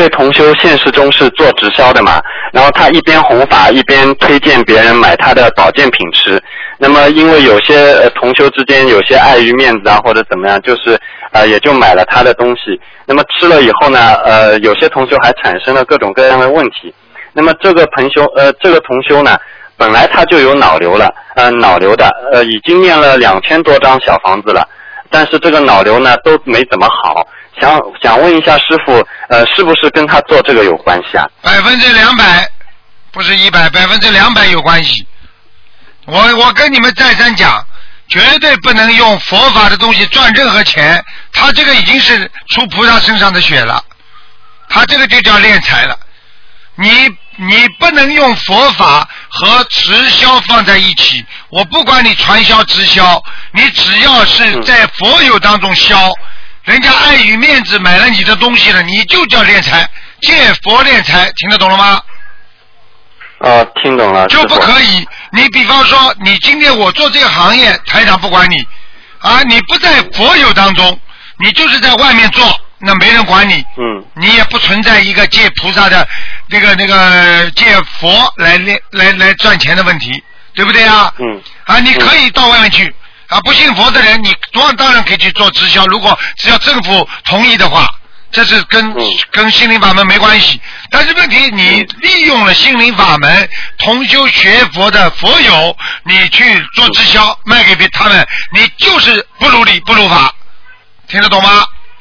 位同修现实中是做直销的嘛，然后他一边弘法一边推荐别人买他的保健品吃。那么因为有些同修之间有些碍于面子啊或者怎么样，就是也就买了他的东西。那么吃了以后呢，有些同修还产生了各种各样的问题。那么这个同修呢，本来他就有脑瘤的，已经念了2000多张小房子了，但是这个脑瘤呢都没怎么好。想问一下师父，是不是跟他做这个有关系啊 ？200%，不是100%，200%有关系。我跟你们再三讲，绝对不能用佛法的东西赚任何钱。他这个已经是出菩萨身上的血了，他这个就叫敛财了。你不能用佛法和直销放在一起。我不管你传销直销，你只要是在佛友当中销，人家碍于面子买了你的东西了，你就叫敛财，借佛敛财，听得懂了吗？ 听懂了。 就不可以。你比方说，你今天我做这个行业，台长不管你啊，你不在佛友当中，你就是在外面做，那没人管你。你也不存在一个借菩萨的那个借佛来赚钱的问题，对不对啊？你可以到外面去啊，不信佛的人，你当然可以去做直销，只要政府同意的话。这是跟心灵法门没关系，但是问题你利用了心灵法门，同修学佛的佛友，你去做直销卖给他们，你就是不如理不如法，听得懂吗？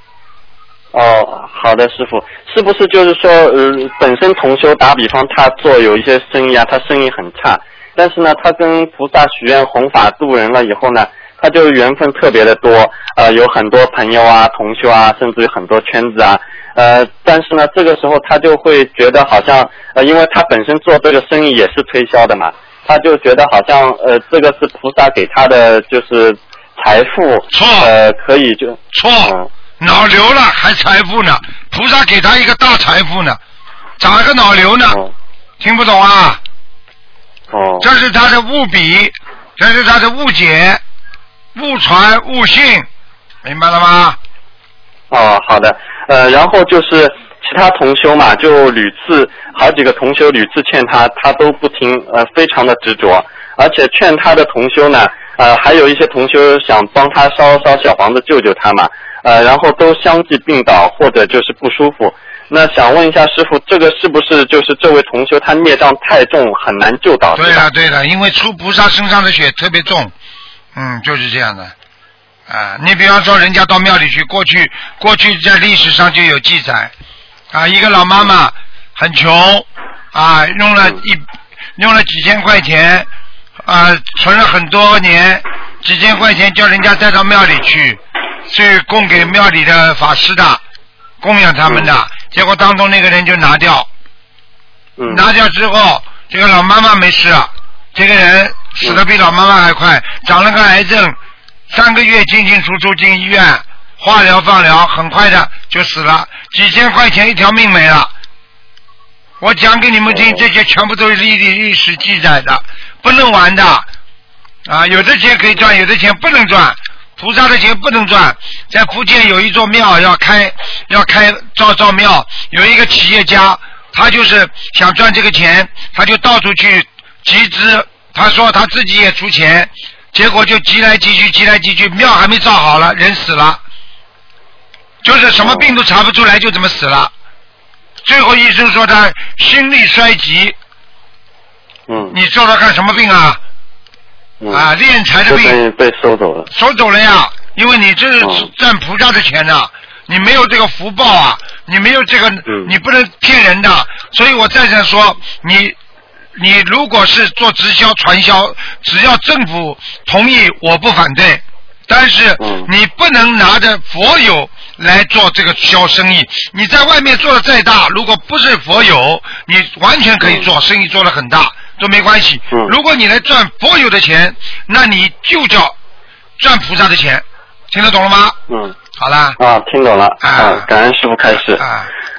好的，师父，是不是就是说，本身同修打比方他做有一些生意啊，他生意很差，但是呢，他跟菩萨许愿弘法度人了以后呢，他就缘分特别的多，有很多朋友啊、同修啊，甚至于很多圈子啊，但是呢，这个时候他就会觉得好像，因为他本身做这个生意也是推销的嘛，他就觉得好像，这个是菩萨给他的就是财富， 错， 可以就错，脑瘤了还财富呢，菩萨给他一个大财富呢，长一个脑瘤呢，听不懂啊？这是他的误比，这是他的误解。误传误信，明白了吗？ 好的。然后就是其他同修嘛，就好几个同修屡次劝他，他都不听，非常的执着，而且劝他的同修呢，还有一些同修想帮他烧小房子救救他嘛，然后都相继病倒或者就是不舒服。那想问一下师父，这个是不是就是这位同修他孽障太重，很难救到？ 对了，因为出菩萨身上的血特别重。就是这样的，你比方说人家到庙里去，过去在历史上就有记载，一个老妈妈很穷，用了几千块钱，存了很多年，几千块钱叫人家带到庙里去供给庙里的法师的，供养他们的，结果当中那个人就拿掉之后，这个老妈妈没事了，这个人死得比老妈妈还快，长了个癌症，3个月进出进医院，化疗放疗，很快的就死了，几千块钱一条命没了。我讲给你们听，这些全部都是历史记载的，不能玩的有的钱可以赚，有的钱不能赚，菩萨的钱不能赚。在福建有一座庙要开造庙，有一个企业家，他就是想赚这个钱，他就到处去集资。他说他自己也出钱，结果就集来集去，庙还没造好了，人死了，就是什么病都查不出来，就这么死了。最后医生说他心力衰竭。你说他看什么病啊？敛财的病。 被收走了。 收走了呀，因为你这是占菩萨的钱啊，你没有这个福报啊，你没有这个，你不能骗人的。所以我再三说你如果是做直销传销，只要政府同意我不反对，但是你不能拿着佛友来做这个销生意。你在外面做的再大，如果不是佛友，你完全可以做生意，做得很大都没关系。如果你来赚佛友的钱，那你就叫赚菩萨的钱，听得懂了吗？好啦。 听懂了。感恩师父开示。